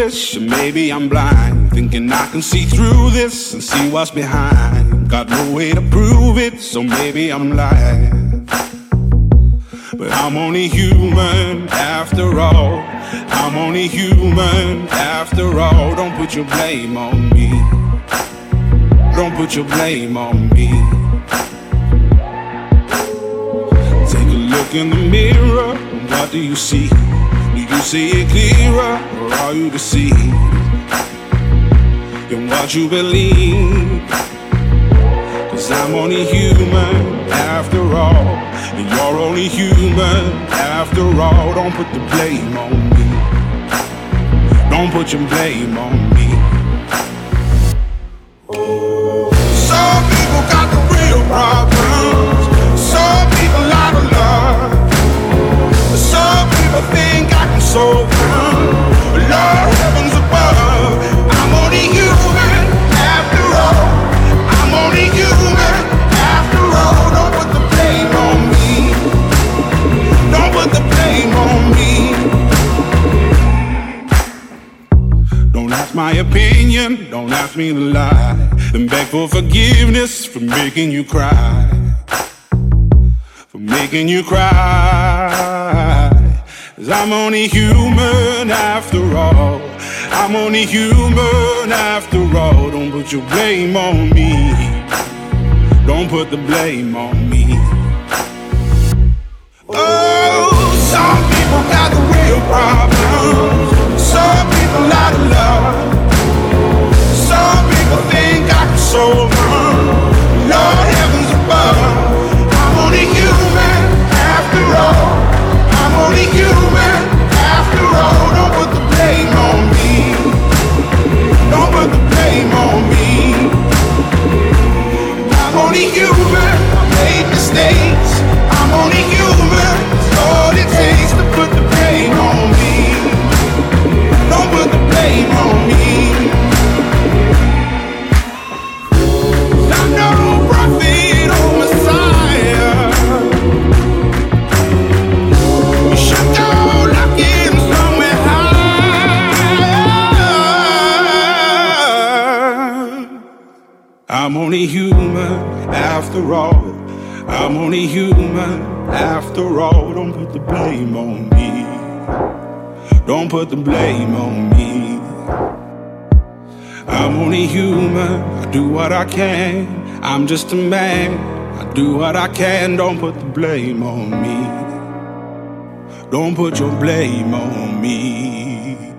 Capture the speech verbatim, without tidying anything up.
foolish, or maybe I'm blind, thinking I can see through this and see what's behind. Got no way to prove it, so maybe I'm lying. But I'm only human after all. I'm only human after all. Don't put your blame on me. Don't put your blame on me. Take a look in the mirror, what do you see? Do you see it clearer, or are you deceived in what you believe? Cause I'm only human after all, and you're only human after all. Don't put the blame on me. Don't put your blame on me. Some people got the real problems. Some people out of love. Some people think I can solve them. Lord heavens above, I'm only human after all. I'm only human after all. Don't put the blame on me. Don't put the blame on me. Don't ask my opinion, don't ask me to lie, then beg for forgiveness for making you cry. For making you cry. Cause I'm only human after all. I'm only human after all. Don't put your blame on me. Don't put the blame on me. Oh, some people got the real problems. Some people out of love. Some people think I can solve them. Lord heavens above, I'm only human after all. I'm only human after all. Don't put the blame on me. Don't put the blame on me. I'm only human, I made mistakes. I'm only human, it's all it takes to put the blame on me. Don't put the blame on me. I'm no prophet or Messiah. You should go looking somewhere higher. I'm only human after all. I'm only human after all. Don't put the blame on me. Don't put the blame on me. I'm only human, I do what I can. I'm just a man, I do what I can. Don't put the blame on me. Don't put your blame on me.